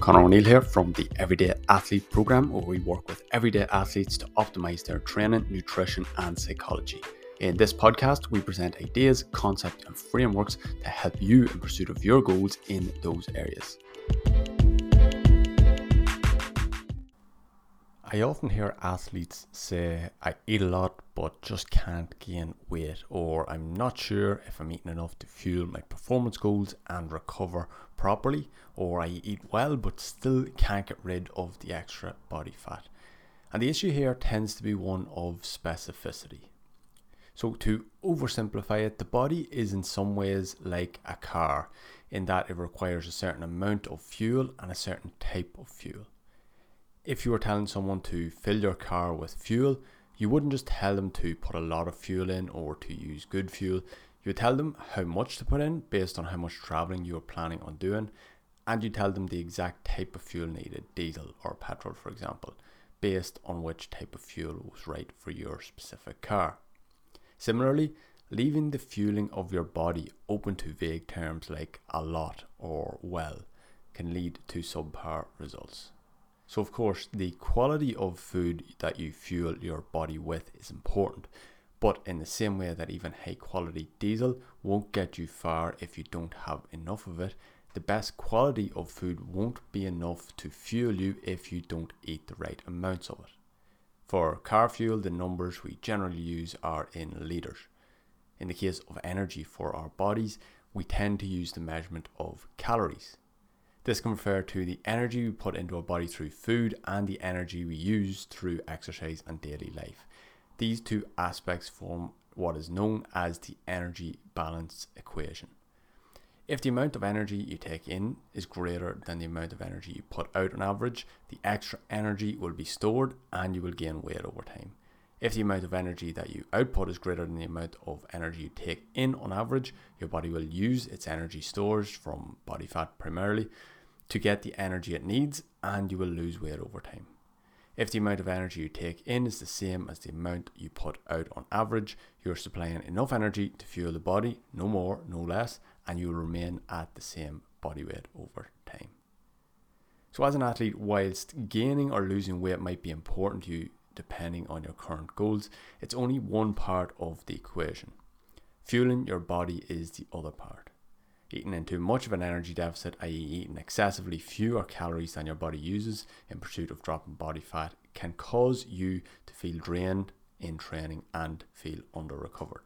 Conor O'Neill here from the Everyday Athlete Programme, where we work with everyday athletes to optimise their training, nutrition and psychology. In this podcast, we present ideas, concepts and frameworks to help you in pursuit of your goals in those areas. I often hear athletes say, I eat a lot but just can't gain weight, or I'm not sure if I'm eating enough to fuel my performance goals and recover properly, or I eat well but still can't get rid of the extra body fat. And the issue here tends to be one of specificity. So to oversimplify it, the body is in some ways like a car in that it requires a certain amount of fuel and a certain type of fuel. If you were telling someone to fill your car with fuel, you wouldn't just tell them to put a lot of fuel in or to use good fuel. You would tell them how much to put in based on how much traveling you are planning on doing, and you tell them the exact type of fuel needed, diesel or petrol for example, based on which type of fuel was right for your specific car. Similarly, leaving the fueling of your body open to vague terms like a lot or well can lead to subpar results. So of course, the quality of food that you fuel your body with is important, but in the same way that even high quality diesel won't get you far if you don't have enough of it, the best quality of food won't be enough to fuel you if you don't eat the right amounts of it. For car fuel, the numbers we generally use are in litres. In the case of energy for our bodies, we tend to use the measurement of calories. This can refer to the energy we put into our body through food and the energy we use through exercise and daily life. These two aspects form what is known as the energy balance equation. If the amount of energy you take in is greater than the amount of energy you put out on average, the extra energy will be stored and you will gain weight over time. If the amount of energy that you output is greater than the amount of energy you take in on average, your body will use its energy stores from body fat primarily to get the energy it needs, and you will lose weight over time. If the amount of energy you take in is the same as the amount you put out on average, you're supplying enough energy to fuel the body, no more, no less, and you will remain at the same body weight over time. So as an athlete, whilst gaining or losing weight might be important to you depending on your current goals, it's only one part of the equation. Fueling your body is the other part. Eating into much of an energy deficit, i.e. eating excessively fewer calories than your body uses in pursuit of dropping body fat, can cause you to feel drained in training and feel under-recovered.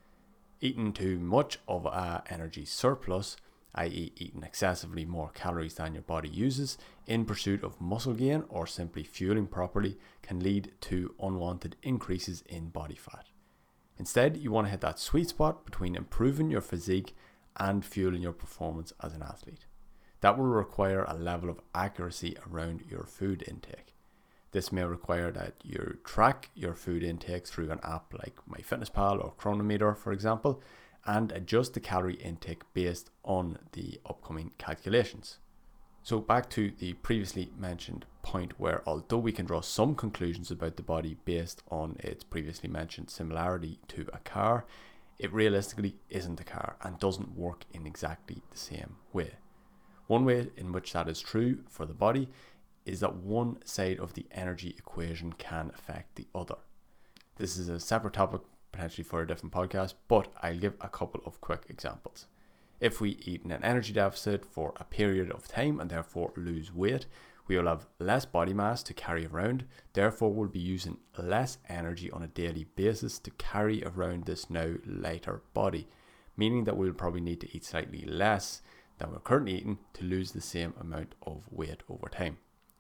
Eating too much of an energy surplus, i.e. eating excessively more calories than your body uses in pursuit of muscle gain or simply fueling properly, can lead to unwanted increases in body fat. Instead, you want to hit that sweet spot between improving your physique and fueling your performance as an athlete. That will require a level of accuracy around your food intake. This may require that you track your food intake through an app like MyFitnessPal or Chronometer, for example, and adjust the calorie intake based on the upcoming calculations. So back to the previously mentioned point where although we can draw some conclusions about the body based on its previously mentioned similarity to a car, it realistically isn't a car and doesn't work in exactly the same way. One way in which that is true for the body is that one side of the energy equation can affect the other. This is a separate topic potentially for a different podcast, but I'll give a couple of quick examples. If we eat in an energy deficit for a period of time and therefore lose weight, we will have less body mass to carry around, therefore we'll be using less energy on a daily basis to carry around this now lighter body, meaning that we'll probably need to eat slightly less than we're currently eating to lose the same amount of weight over time.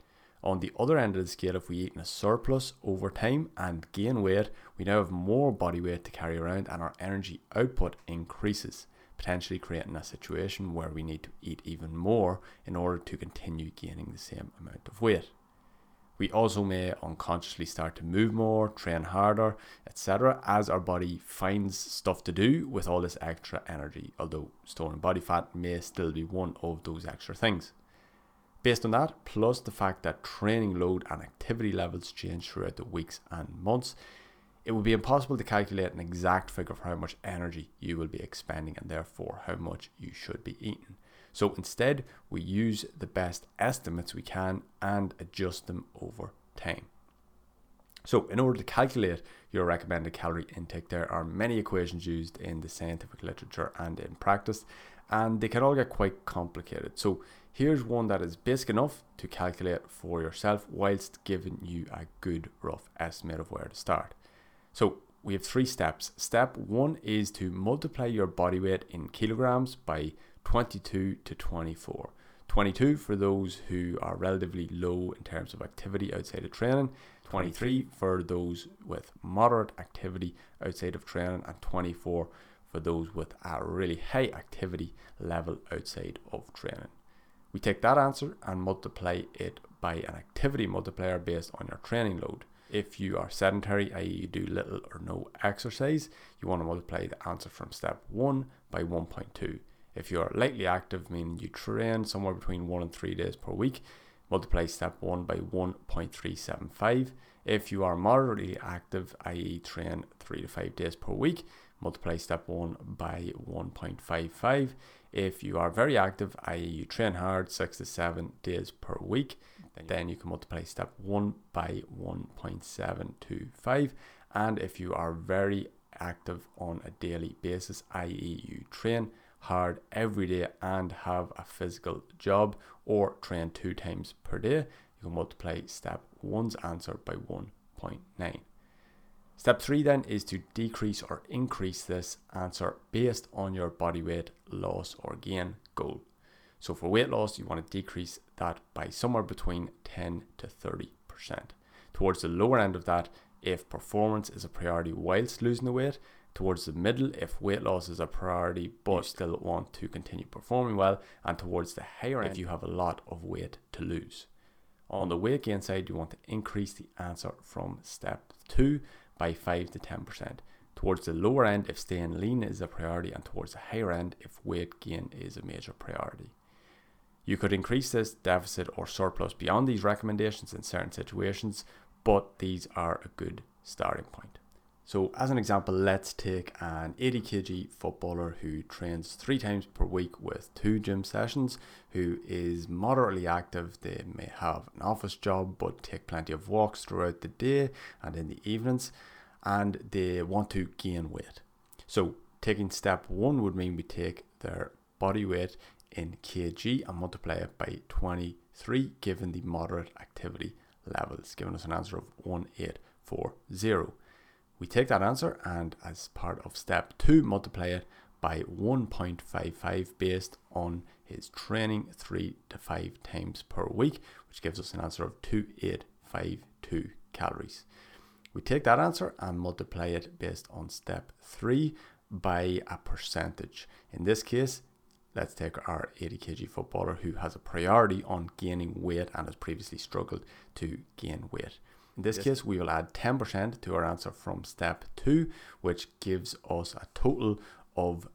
On the other end of the scale, if we eat in a surplus over time and gain weight, we now have more body weight to carry around and our energy output increases, potentially creating a situation where we need to eat even more in order to continue gaining the same amount of weight. We also may unconsciously start to move more, train harder, etc. as our body finds stuff to do with all this extra energy, although storing body fat may still be one of those extra things. Based on that, plus the fact that training load and activity levels change throughout the weeks and months, it would be impossible to calculate an exact figure for how much energy you will be expending and therefore how much you should be eating. So instead, we use the best estimates we can and adjust them over time. So in order to calculate your recommended calorie intake, there are many equations used in the scientific literature and in practice, and they can all get quite complicated. So here's one that is basic enough to calculate for yourself whilst giving you a good rough estimate of where to start. So we have 3 steps. Step 1 is to multiply your body weight in kilograms by 22 to 24. 22 for those who are relatively low in terms of activity outside of training, 23 for those with moderate activity outside of training, and 24 for those with a really high activity level outside of training. We take that answer and multiply it by an activity multiplier based on your training load. If you are sedentary, i.e. you do little or no exercise, you want to multiply the answer from step 1 by 1.2. If you are lightly active, meaning you train somewhere between 1 and 3 days per week, multiply step 1 by 1.375. If you are moderately active, i.e. train 3 to 5 days per week, multiply step 1 by 1.55. If you are very active, i.e. you train hard 6 to 7 days per week, then you can multiply step 1 by 1.725. And if you are very active on a daily basis, i.e. you train hard every day and have a physical job or train 2 times per day, you can multiply step 1's answer by 1.9. Step 3 then is to decrease or increase this answer based on your body weight loss or gain goal. So for weight loss, you want to decrease that by somewhere between 10 to 30%. Towards the lower end of that, if performance is a priority whilst losing the weight. Towards the middle, if weight loss is a priority but you still want to continue performing well. And towards the higher end, if you have a lot of weight to lose. On the weight gain side, you want to increase the answer from step 2 by 5 to 10%. Towards the lower end, if staying lean is a priority, and towards the higher end, if weight gain is a major priority. You could increase this deficit or surplus beyond these recommendations in certain situations, but these are a good starting point. So as an example, let's take an 80 kg footballer who trains 3 times per week with 2 gym sessions, who is moderately active. They may have an office job but take plenty of walks throughout the day and in the evenings, and they want to gain weight. So taking step 1 would mean we take their body weight in kg and multiply it by 23 given the moderate activity levels, giving us an answer of 1840. We take that answer and as part of step 2 multiply it by 1.55 based on his training 3 to 5 times per week, which gives us an answer of 2852 calories. We take that answer and multiply it based on step 3 by a percentage. In this case, let's take our 80 kg footballer who has a priority on gaining weight and has previously struggled to gain weight. In this case, we will add 10% to our answer from step 2, which gives us a total of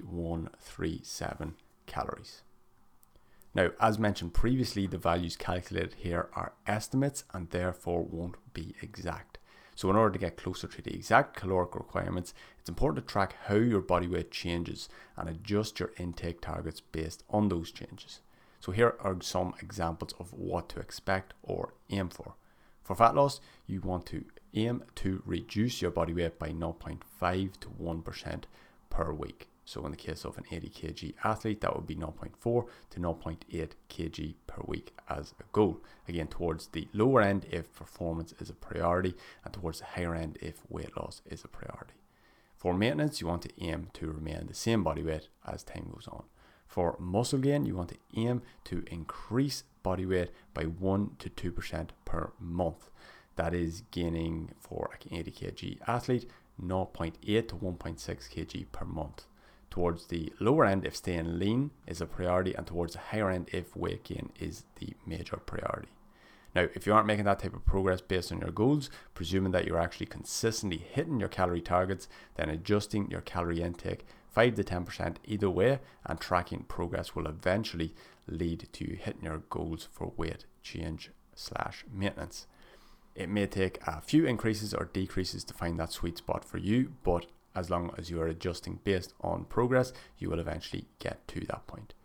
3137 calories. Now, as mentioned previously, the values calculated here are estimates and therefore won't be exact. So in order to get closer to the exact caloric requirements, it's important to track how your body weight changes and adjust your intake targets based on those changes. So here are some examples of what to expect or aim for. For fat loss, you want to aim to reduce your body weight by 0.5 to 1% per week. So in the case of an 80 kg athlete, that would be 0.4 to 0.8 kg per week as a goal. Again, towards the lower end if performance is a priority, and towards the higher end if weight loss is a priority. For maintenance, you want to aim to remain the same body weight as time goes on. For muscle gain, you want to aim to increase body weight by 1 to 2% per month. That is gaining for an 80 kg athlete 0.8 to 1.6 kg per month. Towards the lower end if staying lean is a priority, and towards the higher end if weight gain is the major priority. Now, if you aren't making that type of progress based on your goals, presuming that you're actually consistently hitting your calorie targets, then adjusting your calorie intake 5 to 10% either way and tracking progress will eventually lead to you hitting your goals for weight change / maintenance. It may take a few increases or decreases to find that sweet spot for you, but as long as you are adjusting based on progress, you will eventually get to that point.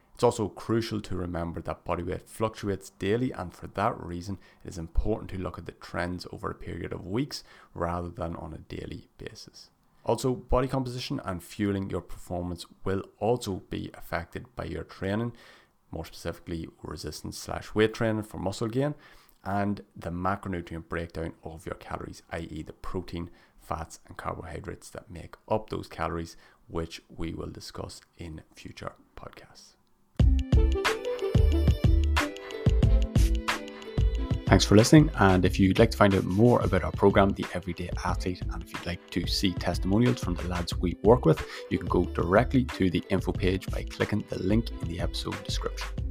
It's also crucial to remember that body weight fluctuates daily, and for that reason, it is important to look at the trends over a period of weeks rather than on a daily basis. Also, body composition and fueling your performance will also be affected by your training, more specifically resistance/weight training for muscle gain, and the macronutrient breakdown of your calories, i.e. the protein, fats and carbohydrates that make up those calories, which we will discuss in future podcasts. Thanks for listening, and if you'd like to find out more about our program, The Everyday Athlete, and if you'd like to see testimonials from the lads we work with, you can go directly to the info page by clicking the link in the episode description.